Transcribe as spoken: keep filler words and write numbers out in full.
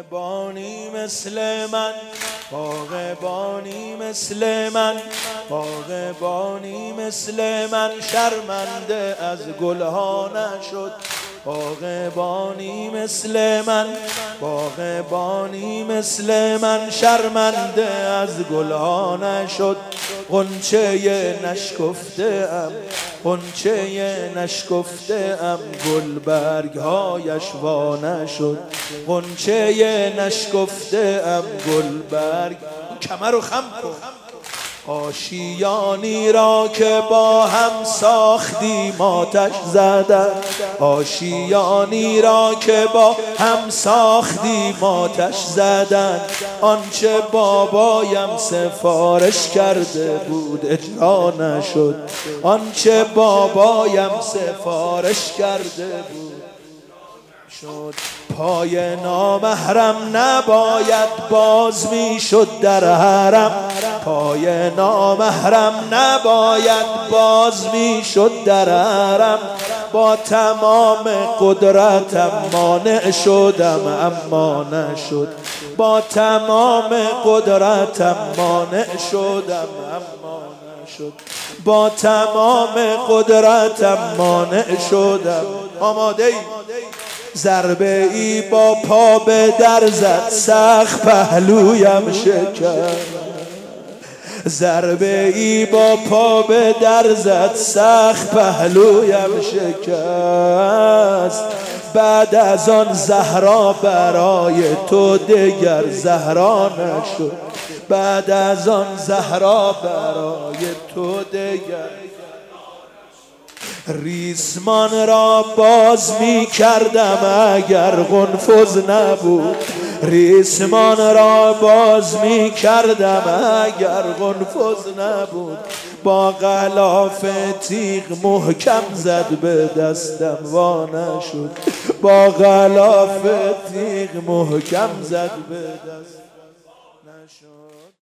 باغبانی مثل من، باغبانی مثل من، باغبانی مثل من شرمنده از گلها نشد. باغبانی مثل من، باغبانی مثل من شرمنده از گلها نشد. غنچه نشکفته ام، غنچه نشکفته ام گل برگ هایش وا نشد. غنچه نشکفته ام گل برگ. کمر رو خم کن. آشیانی را که با هم ساختیم آتش زدن، آشیانی را که با هم ساختیم آتش زدن. آنچه بابایم سفارش کرده بود اجرا نشد، آنچه بابایم سفارش کرده بود شد. پای نامحرم نباید باز می شد در حرم، پای نامحرم نباید باز می شد در حرم. با تمام قدرتم مانع شدم اما نشد، با تمام قدرتم مانع شدم اما نشد، با تمام قدرتم مانع شدم. آماده ای؟ ضربه ای با پا به در زد سخت پهلویم شکست، ضربه ای با پا به در زد سخت پهلویم شکست. بعد از آن زهرا برای تو دگر زهرا نشد، بعد از آن زهرا برای تو دگر. ریسمان را باز می کردم اگر قنفذ نبود، ریسمان را باز می کردم اگر قنفذ نبود. با غلاف تیغ محکم زد به دستم وا نشد، با غلاف تیغ محکم زد به دستم نشد.